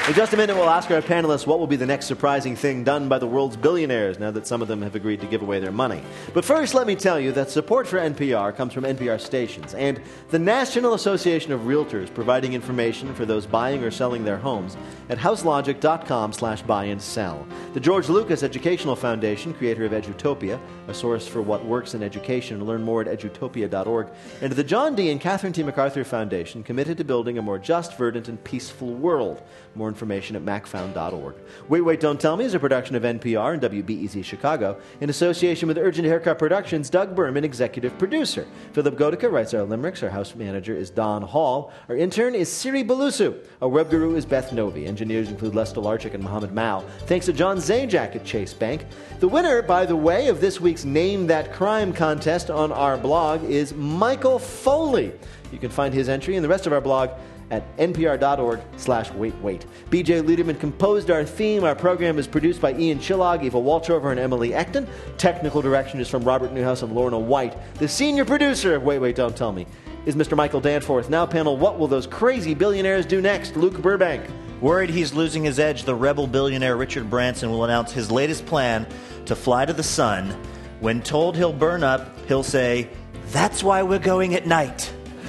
In just a minute, we'll ask our panelists what will be the next surprising thing done by the world's billionaires now that some of them have agreed to give away their money. But first, let me tell you that support for NPR comes from NPR stations and the National Association of Realtors, providing information for those buying or selling their homes at houselogic.com/buy and sell. The George Lucas Educational Foundation, creator of Edutopia, a source for what works in education. Learn more at edutopia.org. And the John D. and Catherine T. MacArthur Foundation, committed to building a more just, verdant, and peaceful world. More information at macfound.org. Wait, Don't Tell Me is a production of NPR and WBEZ Chicago in association with Urgent Haircut Productions. Doug Berman, executive producer. Philip Godica writes our limericks. Our house manager is Don Hall. Our intern is Siri Belusu. Our web guru is Beth Novi. Engineers include Les Stolarczyk and Mohammed Mao. Thanks to John Zajac at Chase Bank. The winner, by the way, of this week's Name That Crime contest on our blog is Michael Foley. You can find his entry and the rest of our blog at npr.org/waitwait. BJ Luederman composed our theme. Our program is produced by Ian Chillog, Eva Walchover, and Emily Ekton. Technical direction is from Robert Newhouse and Lorna White. The senior producer of Wait, Don't Tell Me is Mr. Michael Danforth. Now, panel, what will those crazy billionaires do next? Luke Burbank. Worried he's losing his edge, the rebel billionaire Richard Branson will announce his latest plan to fly to the sun. When told he'll burn up, he'll say, "That's why we're going at night."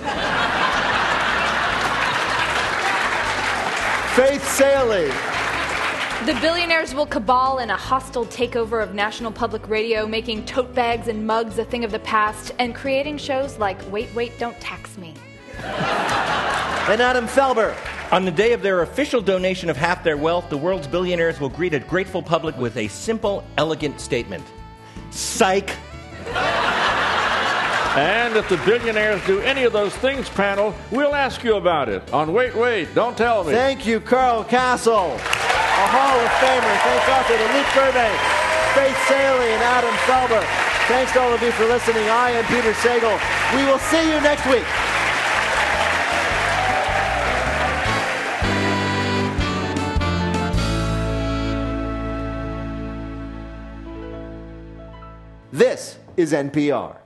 Faith Saley. The billionaires will cabal in a hostile takeover of National Public Radio, making tote bags and mugs a thing of the past, and creating shows like Wait, Don't Tax Me. And Adam Felber. On the day of their official donation of half their wealth, the world's billionaires will greet a grateful public with a simple, elegant statement. Psych. And if the billionaires do any of those things, panel, we'll ask you about it on Wait, Don't Tell Me. Thank you, Carl Castle, a Hall of Famer. Thanks also to Luke Burbank, Faith Saley, and Adam Felber. Thanks to all of you for listening. I am Peter Sagal. We will see you next week. This is NPR.